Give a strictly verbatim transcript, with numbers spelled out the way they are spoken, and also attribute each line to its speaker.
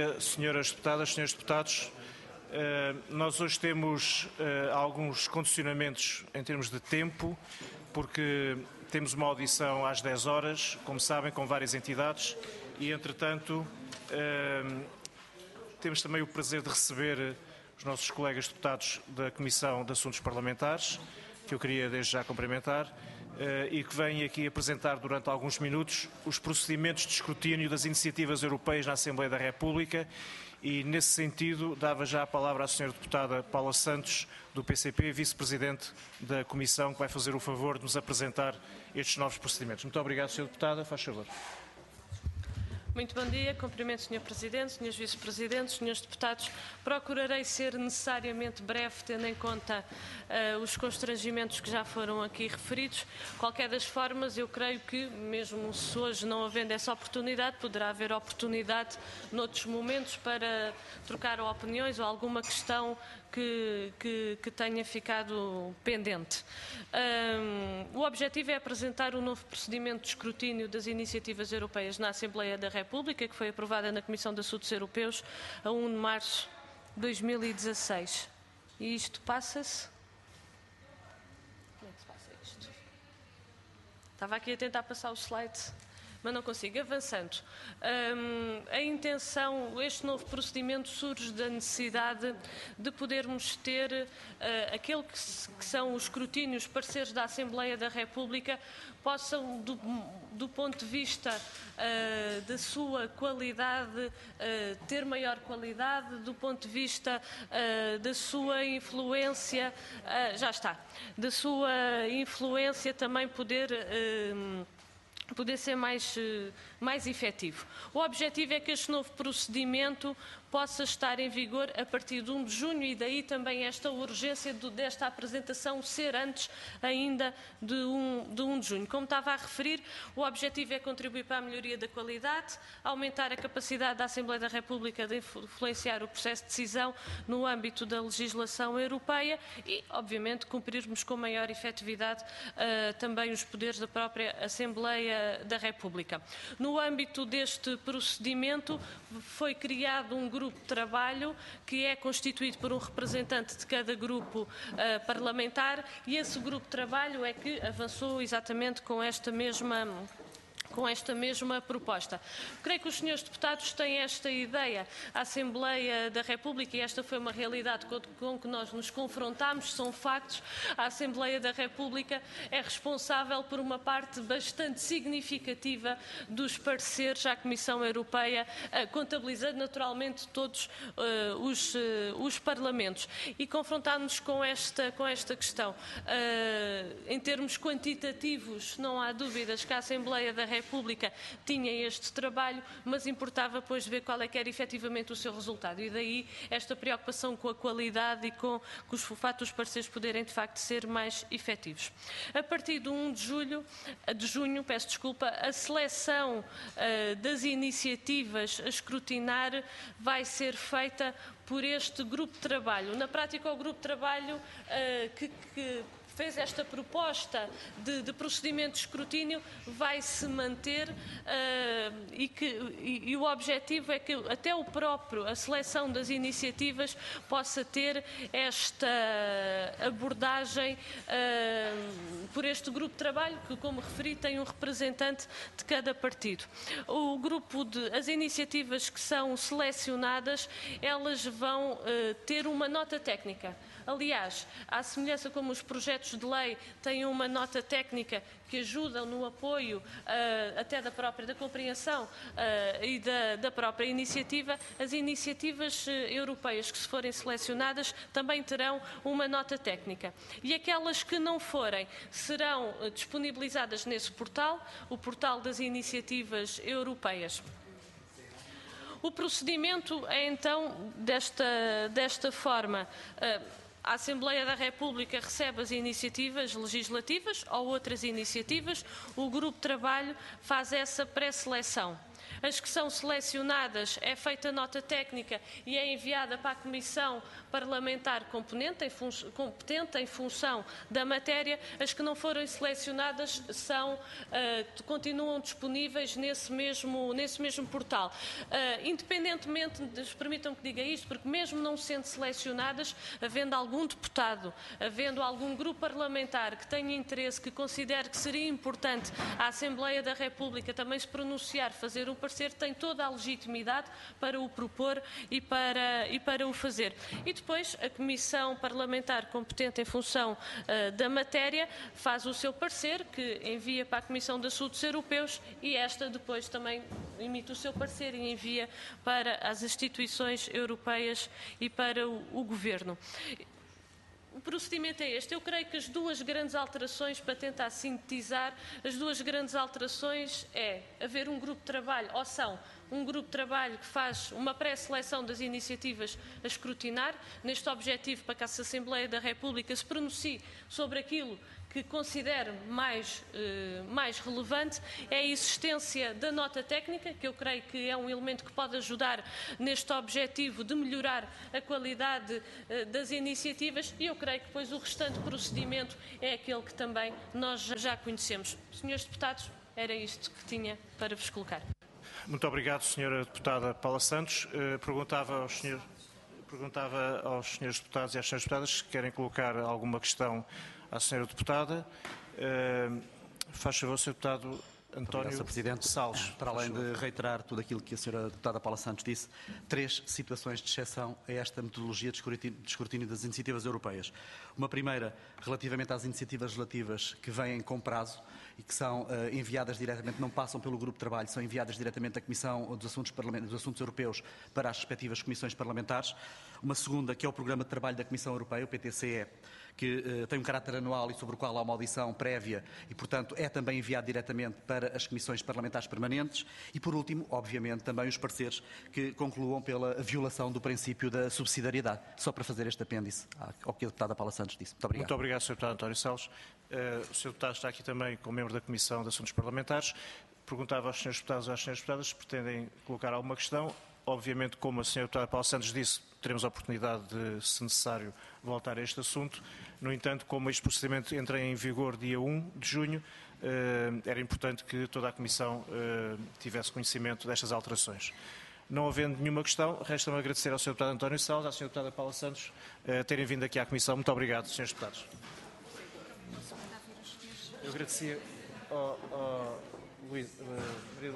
Speaker 1: Senhoras deputadas, senhores deputados, nós hoje temos alguns condicionamentos em termos de tempo, porque temos uma audição às dez horas, como sabem, com várias entidades e, entretanto, temos também o prazer de receber os nossos colegas deputados da Comissão de Assuntos Parlamentares, que eu queria desde já cumprimentar, e que vêm aqui apresentar durante alguns minutos os procedimentos de escrutínio das iniciativas europeias na Assembleia da República e, nesse sentido, dava já a palavra à senhora deputada Paula Santos, do P C P, vice-presidente da Comissão, que vai fazer o favor de nos apresentar estes novos procedimentos. Muito obrigado, senhora deputada. Faz favor.
Speaker 2: Muito bom dia, cumprimento senhor Presidente, senhores Vice-Presidentes, senhores Deputados. Procurarei ser necessariamente breve, tendo em conta uh, os constrangimentos que já foram aqui referidos. Qualquer das formas, eu creio que, mesmo se hoje não havendo essa oportunidade, poderá haver oportunidade noutros momentos para trocar opiniões ou alguma questão que, que, que tenha ficado pendente. Um, o objetivo é apresentar um novo procedimento de escrutínio das iniciativas europeias na Assembleia da República, que foi aprovada na Comissão de Assuntos Europeus a primeiro de março de dois mil e dezasseis. E isto passa-se... Como é que se passa isto? Estava aqui a tentar passar o slide, mas não consigo. Avançando, um, a intenção, este novo procedimento surge da necessidade de podermos ter uh, aquele que, que são os escrutínios, pareceres da Assembleia da República, possam, do, do ponto de vista uh, da sua qualidade, uh, ter maior qualidade, do ponto de vista uh, da sua influência, uh, já está, da sua influência também poder... Uh, poder ser mais, mais efetivo. O objetivo é que este novo procedimento possa estar em vigor a partir de primeiro de junho e daí também esta urgência de, desta apresentação ser antes ainda de primeiro de junho. Como estava a referir, o objetivo é contribuir para a melhoria da qualidade, aumentar a capacidade da Assembleia da República de influenciar o processo de decisão no âmbito da legislação europeia e, obviamente, cumprirmos com maior efetividade uh, também os poderes da própria Assembleia da República. No âmbito deste procedimento foi criado um grupo de trabalho que é constituído por um representante de cada grupo uh, parlamentar e esse grupo de trabalho é que avançou exatamente com esta mesma... com esta mesma proposta. Creio que os senhores deputados têm esta ideia. A Assembleia da República, e esta foi uma realidade com, com que nós nos confrontámos, são factos, a Assembleia da República é responsável por uma parte bastante significativa dos pareceres à Comissão Europeia, contabilizando naturalmente todos uh, os, uh, os parlamentos. E confrontámos com esta, com esta questão. Uh, em termos quantitativos, não há dúvidas que a Assembleia da República República tinha este trabalho, mas importava depois ver qual é que era efetivamente o seu resultado. E daí esta preocupação com a qualidade e com, com os fatos dos pareceres poderem de facto ser mais efetivos. A partir de primeiro de julho, de junho, peço desculpa, a seleção uh, das iniciativas a escrutinar vai ser feita por este grupo de trabalho. Na prática, o grupo de trabalho uh, que, que fez esta proposta de, de procedimento de escrutínio vai-se manter uh, e, que, e, e o objetivo é que até o próprio, a seleção das iniciativas possa ter esta abordagem uh, por este grupo de trabalho que, como referi, tem um representante de cada partido. O grupo de, as iniciativas que são selecionadas, elas vão uh, ter uma nota técnica. Aliás, à semelhança como os projetos de lei têm uma nota técnica que ajudam no apoio uh, até da própria da compreensão uh, e da, da própria iniciativa, as iniciativas uh, europeias que se forem selecionadas também terão uma nota técnica. E aquelas que não forem serão uh, disponibilizadas nesse portal, o portal das iniciativas europeias. O procedimento é então desta, desta forma. Uh, A Assembleia da República recebe as iniciativas legislativas ou outras iniciativas, o grupo de trabalho faz essa pré-seleção. As que são selecionadas é feita nota técnica e é enviada para a Comissão Parlamentar competente em, competente em função da matéria. As que não forem selecionadas são, uh, continuam disponíveis nesse mesmo, nesse mesmo portal. Uh, independentemente, permitam que diga isto, porque mesmo não sendo selecionadas, havendo algum deputado, havendo algum grupo parlamentar que tenha interesse, que considere que seria importante a Assembleia da República também se pronunciar, fazer um parecer, tem toda a legitimidade para o propor e para, e para o fazer. E depois a Comissão Parlamentar competente em função uh, da matéria faz o seu parecer, que envia para a Comissão de Assuntos Europeus, e esta depois também emite o seu parecer e envia para as instituições europeias e para o, o Governo. O procedimento é este. Eu creio que as duas grandes alterações, para tentar sintetizar, as duas grandes alterações é haver um grupo de trabalho, ou são um grupo de trabalho que faz uma pré-seleção das iniciativas a escrutinar, neste objetivo para que a Assembleia da República se pronuncie sobre aquilo que considero mais, eh, mais relevante, é a existência da nota técnica, que eu creio que é um elemento que pode ajudar neste objetivo de melhorar a qualidade eh, das iniciativas, e eu creio que depois o restante procedimento é aquele que também nós já conhecemos. Senhores deputados, era isto que tinha para vos colocar.
Speaker 1: Muito obrigado, senhora deputada Paula Santos. Uh, perguntava aos senhores, perguntava aos senhores deputados e às senhoras deputadas se querem colocar alguma questão à senhora deputada. Uh, faz favor, senhor deputado António
Speaker 3: senhor Presidente.
Speaker 1: Salles.
Speaker 3: Para além de reiterar tudo aquilo que a senhora deputada Paula Santos disse, três situações de exceção a esta metodologia de escrutínio, de escrutínio das iniciativas europeias. Uma primeira, relativamente às iniciativas legislativas que vêm com prazo e que são uh, enviadas diretamente, não passam pelo grupo de trabalho, são enviadas diretamente à Comissão dos Assuntos, dos Assuntos Europeus para as respectivas comissões parlamentares. Uma segunda, que é o Programa de Trabalho da Comissão Europeia, o P T C E, que uh, tem um caráter anual e sobre o qual há uma audição prévia e, portanto, é também enviado diretamente para as comissões parlamentares permanentes. E, por último, obviamente, também os pareceres que concluam pela violação do princípio da subsidiariedade. Só para fazer este apêndice ao que a deputada Paula Santos disse. Muito obrigado.
Speaker 1: Muito obrigado, senhor deputado António Salles. Uh, o senhor deputado está aqui também como membro da Comissão de Assuntos Parlamentares. Perguntava aos senhores deputados e às senhoras deputadas se pretendem colocar alguma questão. Obviamente, como a senhora deputada Paula Santos disse, teremos a oportunidade de, se necessário, voltar a este assunto. No entanto, como este procedimento entra em vigor dia um de junho, eh, era importante que toda a Comissão eh, tivesse conhecimento destas alterações. Não havendo nenhuma questão, resta-me agradecer ao senhor deputado António Salles e à senhora deputada Paula Santos eh, terem vindo aqui à Comissão. Muito obrigado, senhores deputados. Eu agradecia ao, ao Luís, uh,